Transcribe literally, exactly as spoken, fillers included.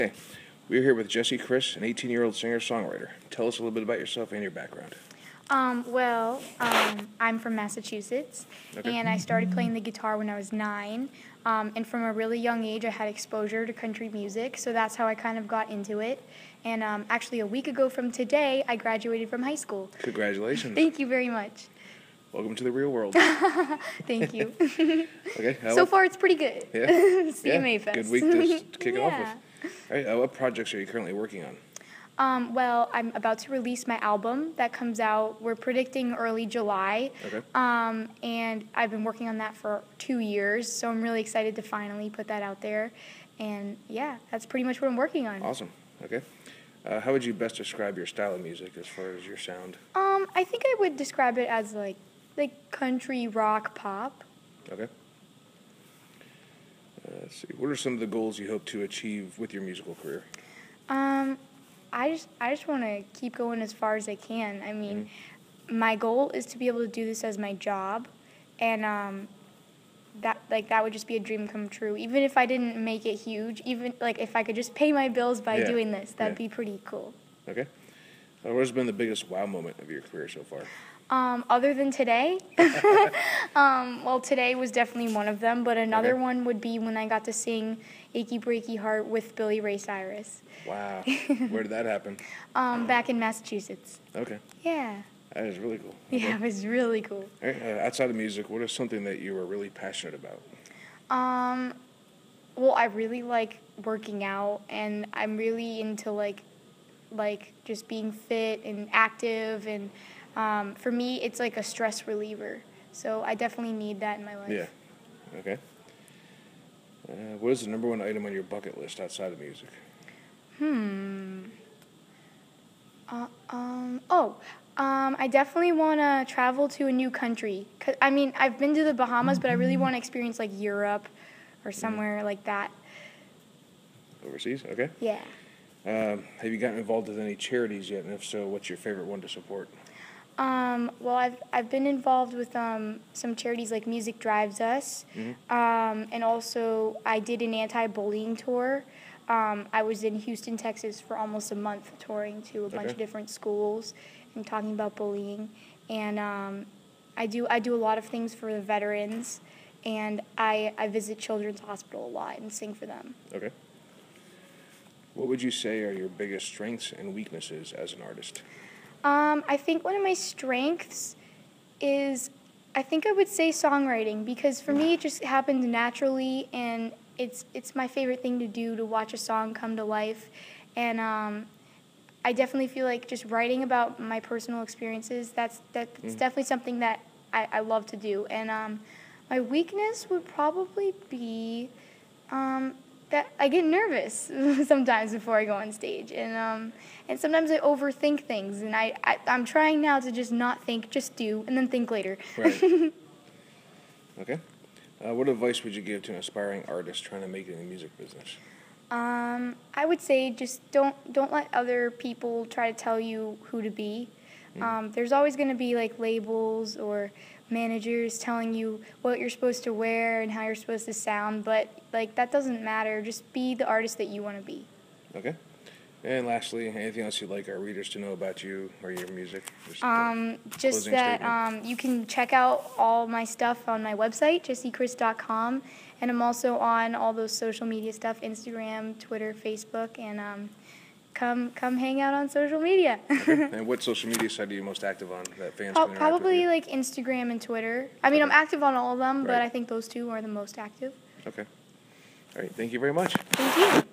Hey, we're here with Jessie Chris, an eighteen-year-old singer-songwriter. Tell us a little bit about yourself and your background. Um, well, um, I'm from Massachusetts, Okay. and I started playing the guitar when I was nine. Um, and from a really young age, I had exposure to country music, so that's how I kind of got into it. And um, actually, a week ago from today, I graduated from high school. Congratulations. Thank you very much. Welcome to the real world. Thank you. Okay. uh, So what- far, it's pretty good. Yeah. C M A yeah. Fest. Good week to s- kick it off Yeah. with. All right. Uh, what projects are you currently working on? Um, well, I'm about to release my album that comes out. We're predicting early July. Okay. Um, and I've been working on that for two years, so I'm really excited to finally put that out there. And yeah, that's pretty much what I'm working on. Awesome. Okay. Uh, how would you best describe your style of music as far as your sound? Um, I think I would describe it as like like country rock pop. Okay. Uh, let's see. What are some of the goals you hope to achieve with your musical career? Um, I just I just want to keep going as far as I can. I mean, my goal is to be able to do this as my job, and um, that like that would just be a dream come true. Even if I didn't make it huge, even like if I could just pay my bills by Yeah. doing this, that'd Yeah. be pretty cool. Okay. Uh, what has been the biggest wow moment of your career so far? Um, other than today, um, well, today was definitely one of them, but another Okay. one would be when I got to sing "Achy Breaky Heart" with Billy Ray Cyrus, Wow. Where did that happen? um, back in Massachusetts. Okay. Yeah, That is really cool. yeah, Okay. it was really cool. All right, uh, outside of music, what is something that you are really passionate about? Um, well, I really like working out, and I'm really into like, like just being fit and active, and um, for me, it's like a stress reliever. So I definitely need that in my life. Yeah. Okay. Uh, what is the number one item on your bucket list outside of music? Hmm. Uh, um. Oh. Um. I definitely want to travel to a new country. 'Cause, I mean, I've been to the Bahamas, but I really want to experience like Europe, or somewhere like that. Overseas? Okay. Yeah. Um, have you gotten involved with any charities yet? And if so, what's your favorite one to support? Um, well, I've I've been involved with um, some charities like Music Drives Us, Mm-hmm. um, and also I did an anti-bullying tour. Um, I was in Houston, Texas, for almost a month, touring to a bunch Okay. of different schools and talking about bullying. And um, I do I do a lot of things for the veterans, and I I visit Children's Hospital a lot and sing for them. Okay. What would you say are your biggest strengths and weaknesses as an artist? Um, I think one of my strengths is, I think I would say songwriting, because for me it just happened naturally, and it's it's my favorite thing to do, to watch a song come to life, and um, I definitely feel like just writing about my personal experiences, that's that's Mm. definitely something that I, I love to do, and um, my weakness would probably be um, that I get nervous sometimes before I go on stage, and um, and sometimes I overthink things, and I, I I'm trying now to just not think, just do, and then think later. Right. Okay. Uh, what advice would you give to an aspiring artist trying to make it in the music business? um, I would say just don't don't let other people try to tell you who to be. Mm. Um, there's always going to be like labels or managers telling you what you're supposed to wear and how you're supposed to sound, but like that doesn't matter. Just be the artist that you want to be. Okay. And lastly, anything else you'd like our readers to know about you or your music? Just, uh, Um, just closing that statement. um, you can check out all my stuff on my website, jessie chris dot com, and I'm also on all those social media stuff, Instagram, Twitter, Facebook, and um, come come hang out on social media. Okay. And what social media site are you most active on that fans Oh, can interact with probably you? like Instagram and Twitter. I mean, I'm Okay. active on all of them, but Right. I think those two are the most active. Okay. All right. Thank you very much. Thank you.